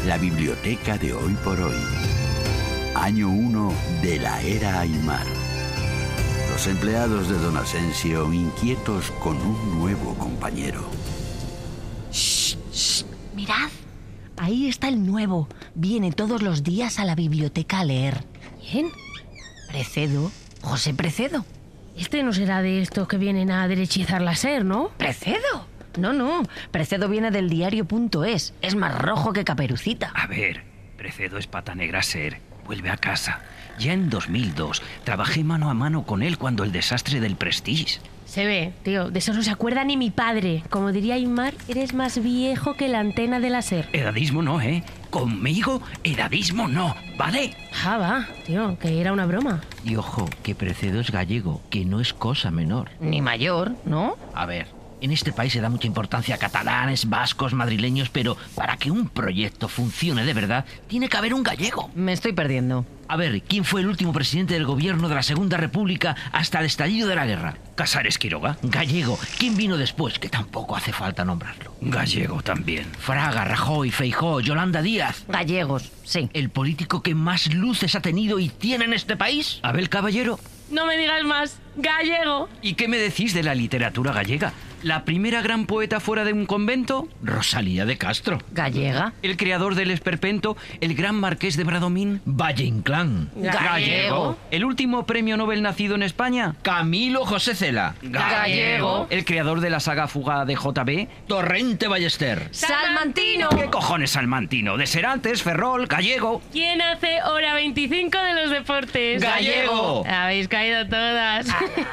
La biblioteca de Hoy por Hoy. Año 1 de la era Aimar. Los empleados de don Asensio inquietos con un nuevo compañero. ¡Shh! ¡Shh! ¡Mirad! Ahí está el nuevo. Viene todos los días a la biblioteca a leer. ¿Quién? Precedo. José Precedo. Este no será de estos que vienen a derechizar la SER, ¿no? ¿Precedo? No. Precedo viene del diario.es. Es más rojo que Caperucita. A ver, Precedo es pata negra SER. Vuelve a casa. Ya en 2002 trabajé mano a mano con él cuando el desastre del Prestige. Se ve, tío, de eso no se acuerda ni mi padre. Como diría Aimar, eres más viejo que la antena de la SER. Edadismo no, ¿eh? Conmigo, edadismo no, ¿vale? Ah, va, tío, que era una broma. Y ojo, que Precedo es gallego, que no es cosa menor. Ni mayor, ¿no? A ver, en este país se da mucha importancia a catalanes, vascos, madrileños, pero para que un proyecto funcione de verdad, tiene que haber un gallego. Me estoy perdiendo. A ver, ¿quién fue el último presidente del gobierno de la Segunda República hasta el estallido de la guerra? Casares Quiroga. Gallego. ¿Quién vino después? Que tampoco hace falta nombrarlo. Gallego también. Fraga, Rajoy, Feijóo, Yolanda Díaz. Gallegos, sí. ¿El político que más luces ha tenido y tiene en este país? Abel Caballero. No me digas más, gallego. ¿Y qué me decís de la literatura gallega? ¿La primera gran poeta fuera de un convento? Rosalía de Castro. Gallega. ¿El creador del esperpento? ¿El gran marqués de Bradomín? Valle Inclán. Gallego. ¿El último premio Nobel nacido en España? Camilo José Cela. Gallego. ¿El creador de la saga Fuga de JB? Torrente Ballester. Salmantino. ¿Qué cojones Salmantino? De Serantes, Ferrol, Gallego. ¿Quién hace hora 25 de los deportes? Gallego. Habéis caído todas.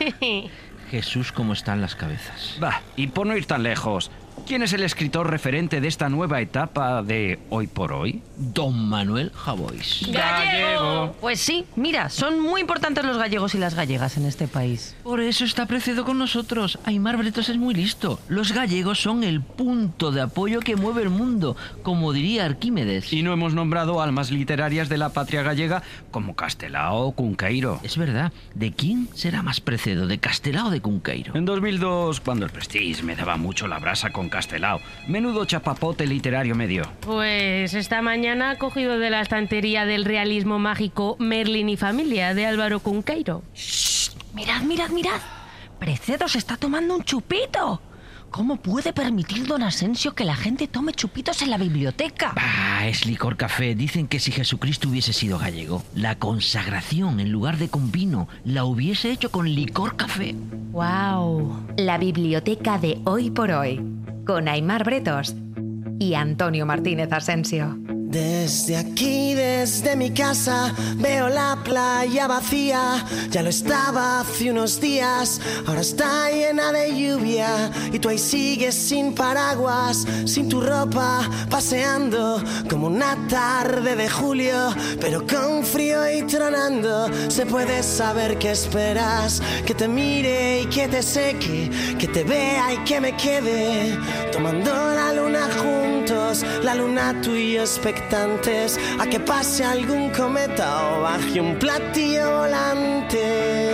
Jesús, cómo están las cabezas. Va, y por no ir tan lejos, ¿quién es el escritor referente de esta nueva etapa de Hoy por Hoy? Don Manuel Javois. ¡Gallego! Pues sí, mira, son muy importantes los gallegos y las gallegas en este país. Por eso está Precedo con nosotros. Aimar Bretos es muy listo. Los gallegos son el punto de apoyo que mueve el mundo, como diría Arquímedes. Y no hemos nombrado almas literarias de la patria gallega como Castelao o Cunqueiro. Es verdad. ¿De quién será más Precedo? ¿De Castelao o de Cunqueiro? En 2002, cuando el Prestige me daba mucho la brasa con Castelao, menudo chapapote literario medio. Pues esta mañana ha cogido de la estantería del realismo mágico Merlin y familia de Álvaro Cunqueiro. ¡Shh! Mirad. Precedo se está tomando un chupito. ¿Cómo puede permitir don Asensio que la gente tome chupitos en la biblioteca? Bah, es licor café. Dicen que si Jesucristo hubiese sido gallego, la consagración en lugar de con vino la hubiese hecho con licor café. ¡Wow! La biblioteca de Hoy por Hoy, con Aimar Bretos y Antonio Martínez Asensio. Desde aquí, desde mi casa, veo la playa vacía. Ya lo estaba hace unos días, ahora está llena de lluvia. Y tú ahí sigues sin paraguas, sin tu ropa, paseando como una tarde de julio, pero con frío y tronando. Se puede saber qué esperas, que te mire y que te seque, que te vea y que me quede, tomando la luna juntos, la luna tú y yo expectantes a que pase algún cometa o baje un platillo volante.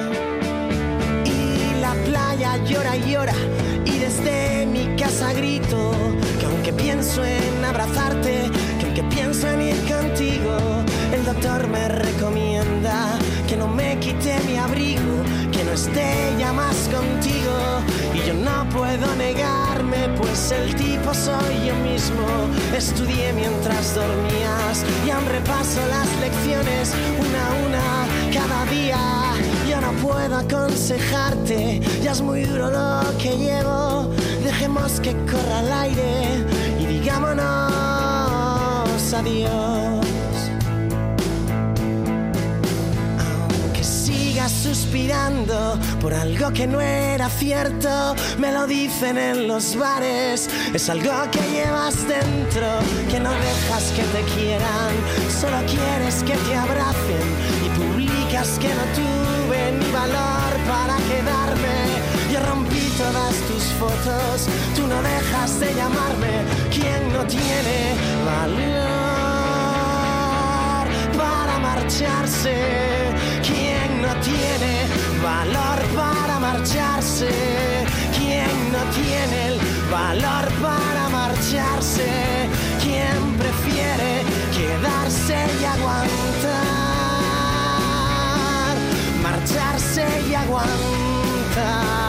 Y la playa llora y llora, y desde mi casa grito que aunque pienso en abrazarte, que aunque pienso en ir contigo, el doctor me recomienda que no me quite mi abrigo, que no esté ya más contigo. Y yo no puedo negarme, pues el tipo soy yo mismo. Estudié mientras dormías y aún repaso las lecciones una a una cada día. Yo no puedo aconsejarte, ya es muy duro lo que llevo. Dejemos que corra el aire y digámonos adiós. Suspirando por algo que no era cierto, me lo dicen en los bares. Es algo que llevas dentro, que no dejas que te quieran, solo quieres que te abracen y publicas que no tuve ni valor para quedarme. Yo rompí todas tus fotos, tú no dejas de llamarme. ¿Quién no tiene valor para marcharse? ¿Quién no tiene valor para marcharse? ¿Quién no tiene el valor para marcharse? ¿Quién prefiere marcharse y aguantar, marcharse y aguantar.